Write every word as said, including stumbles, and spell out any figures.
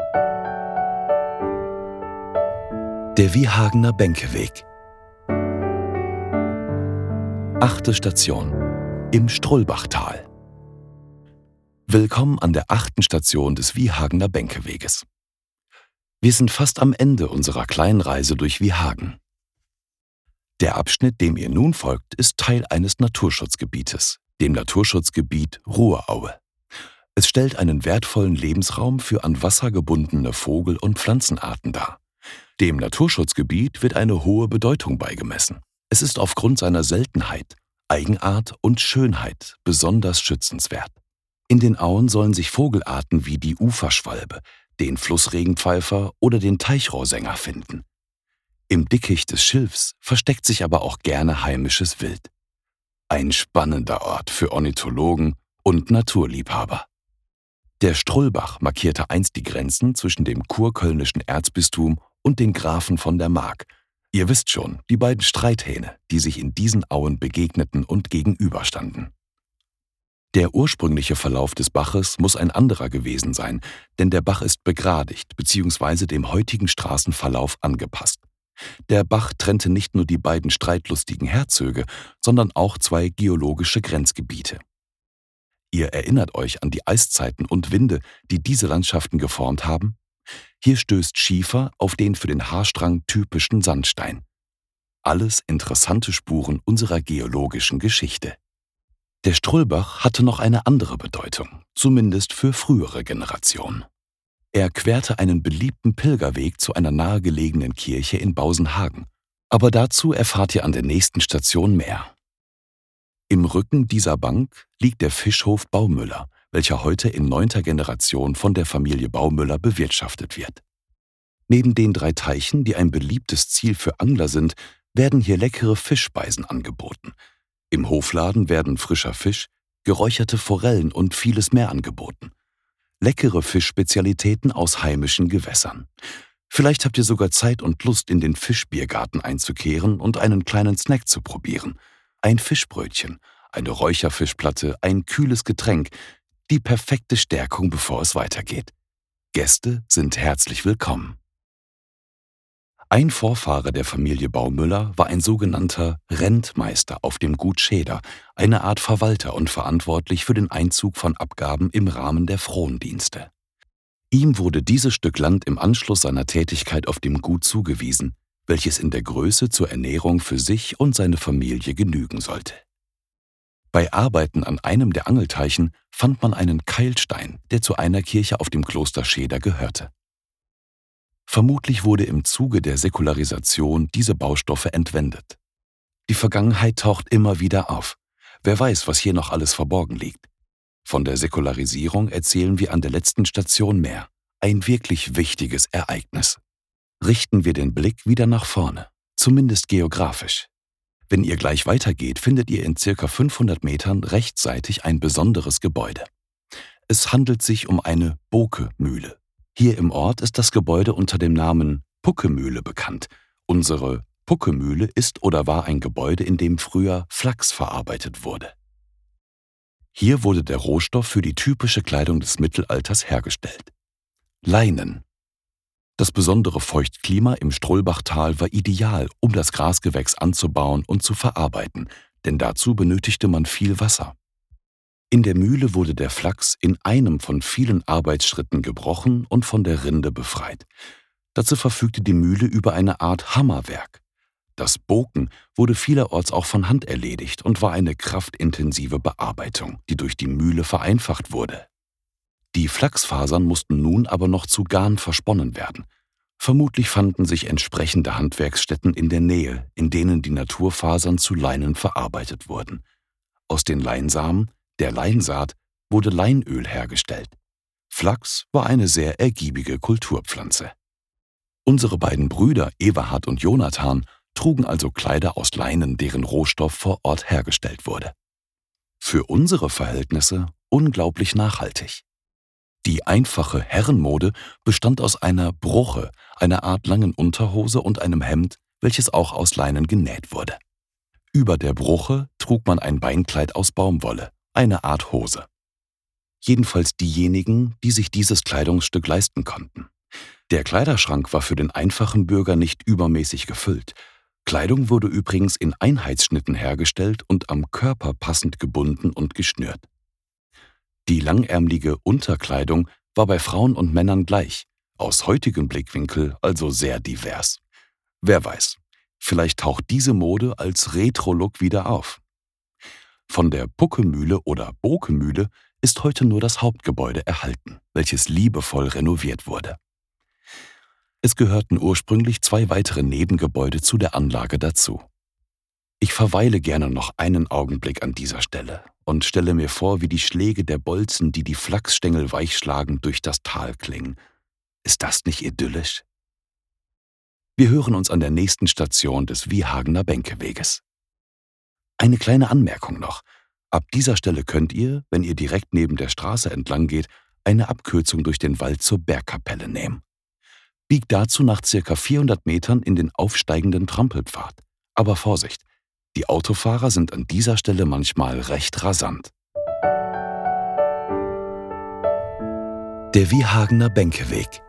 Der Wiehagener Bänkeweg. Achte Station: im Strullbachtal. Willkommen an der achten Station des Wiehagener Bänkeweges. Wir sind fast am Ende unserer kleinen Reise durch Wiehagen. Der Abschnitt, dem ihr nun folgt, ist Teil eines Naturschutzgebietes, dem Naturschutzgebiet Ruhraue. Es stellt einen wertvollen Lebensraum für an Wasser gebundene Vogel- und Pflanzenarten dar. Dem Naturschutzgebiet wird eine hohe Bedeutung beigemessen. Es ist aufgrund seiner Seltenheit, Eigenart und Schönheit besonders schützenswert. In den Auen sollen sich Vogelarten wie die Uferschwalbe, den Flussregenpfeifer oder den Teichrohrsänger finden. Im Dickicht des Schilfs versteckt sich aber auch gerne heimisches Wild. Ein spannender Ort für Ornithologen und Naturliebhaber. Der Strullbach markierte einst die Grenzen zwischen dem kurkölnischen Erzbistum und den Grafen von der Mark. Ihr wisst schon, die beiden Streithähne, die sich in diesen Auen begegneten und gegenüberstanden. Der ursprüngliche Verlauf des Baches muss ein anderer gewesen sein, denn der Bach ist begradigt bzw. dem heutigen Straßenverlauf angepasst. Der Bach trennte nicht nur die beiden streitlustigen Herzöge, sondern auch zwei geologische Grenzgebiete. Ihr erinnert euch an die Eiszeiten und Winde, die diese Landschaften geformt haben? Hier stößt Schiefer auf den für den Haarstrang typischen Sandstein. Alles interessante Spuren unserer geologischen Geschichte. Der Strullbach hatte noch eine andere Bedeutung, zumindest für frühere Generationen. Er querte einen beliebten Pilgerweg zu einer nahegelegenen Kirche in Bausenhagen. Aber dazu erfahrt ihr an der nächsten Station mehr. Im Rücken dieser Bank liegt der Fischhof Baumüller, welcher heute in neunter Generation von der Familie Baumüller bewirtschaftet wird. Neben den drei Teichen, die ein beliebtes Ziel für Angler sind, werden hier leckere Fischspeisen angeboten. Im Hofladen werden frischer Fisch, geräucherte Forellen und vieles mehr angeboten. Leckere Fischspezialitäten aus heimischen Gewässern. Vielleicht habt ihr sogar Zeit und Lust, in den Fischbiergarten einzukehren und einen kleinen Snack zu probieren. Ein Fischbrötchen, eine Räucherfischplatte, ein kühles Getränk, die perfekte Stärkung, bevor es weitergeht. Gäste sind herzlich willkommen. Ein Vorfahre der Familie Baumüller war ein sogenannter Rentmeister auf dem Gut Schäder, eine Art Verwalter und verantwortlich für den Einzug von Abgaben im Rahmen der Frondienste. Ihm wurde dieses Stück Land im Anschluss seiner Tätigkeit auf dem Gut zugewiesen, welches in der Größe zur Ernährung für sich und seine Familie genügen sollte. Bei Arbeiten an einem der Angelteichen fand man einen Keilstein, der zu einer Kirche auf dem Kloster Schäder gehörte. Vermutlich wurde im Zuge der Säkularisation diese Baustoffe entwendet. Die Vergangenheit taucht immer wieder auf. Wer weiß, was hier noch alles verborgen liegt. Von der Säkularisierung erzählen wir an der letzten Station mehr. Ein wirklich wichtiges Ereignis. Richten wir den Blick wieder nach vorne, zumindest geografisch. Wenn ihr gleich weitergeht, findet ihr in circa fünfhundert Metern rechtsseitig ein besonderes Gebäude. Es handelt sich um eine Boke-Mühle. Hier im Ort ist das Gebäude unter dem Namen Puckemühle bekannt. Unsere Puckemühle ist oder war ein Gebäude, in dem früher Flachs verarbeitet wurde. Hier wurde der Rohstoff für die typische Kleidung des Mittelalters hergestellt. Leinen. Das besondere Feuchtklima im Strullbachtal war ideal, um das Grasgewächs anzubauen und zu verarbeiten, denn dazu benötigte man viel Wasser. In der Mühle wurde der Flachs in einem von vielen Arbeitsschritten gebrochen und von der Rinde befreit. Dazu verfügte die Mühle über eine Art Hammerwerk. Das Boken wurde vielerorts auch von Hand erledigt und war eine kraftintensive Bearbeitung, die durch die Mühle vereinfacht wurde. Die Flachsfasern mussten nun aber noch zu Garn versponnen werden. Vermutlich fanden sich entsprechende Handwerksstätten in der Nähe, in denen die Naturfasern zu Leinen verarbeitet wurden. Aus den Leinsamen, der Leinsaat, wurde Leinöl hergestellt. Flachs war eine sehr ergiebige Kulturpflanze. Unsere beiden Brüder Eberhard und Jonathan trugen also Kleider aus Leinen, deren Rohstoff vor Ort hergestellt wurde. Für unsere Verhältnisse unglaublich nachhaltig. Die einfache Herrenmode bestand aus einer Bruche, einer Art langen Unterhose und einem Hemd, welches auch aus Leinen genäht wurde. Über der Bruche trug man ein Beinkleid aus Baumwolle, eine Art Hose. Jedenfalls diejenigen, die sich dieses Kleidungsstück leisten konnten. Der Kleiderschrank war für den einfachen Bürger nicht übermäßig gefüllt. Kleidung wurde übrigens in Einheitsschnitten hergestellt und am Körper passend gebunden und geschnürt. Die langärmelige Unterkleidung war bei Frauen und Männern gleich, aus heutigem Blickwinkel also sehr divers. Wer weiß, vielleicht taucht diese Mode als Retro-Look wieder auf. Von der Puckemühle oder Bokemühle ist heute nur das Hauptgebäude erhalten, welches liebevoll renoviert wurde. Es gehörten ursprünglich zwei weitere Nebengebäude zu der Anlage dazu. Ich verweile gerne noch einen Augenblick an dieser Stelle und stelle mir vor, wie die Schläge der Bolzen, die die Flachsstängel weichschlagen, durch das Tal klingen. Ist das nicht idyllisch? Wir hören uns an der nächsten Station des Wiehagener Bänkeweges. Eine kleine Anmerkung noch. Ab dieser Stelle könnt ihr, wenn ihr direkt neben der Straße entlang geht, eine Abkürzung durch den Wald zur Bergkapelle nehmen. Biegt dazu nach circa vierhundert Metern in den aufsteigenden Trampelpfad. Aber Vorsicht, die Autofahrer sind an dieser Stelle manchmal recht rasant. Der Wiehagener Bänkeweg.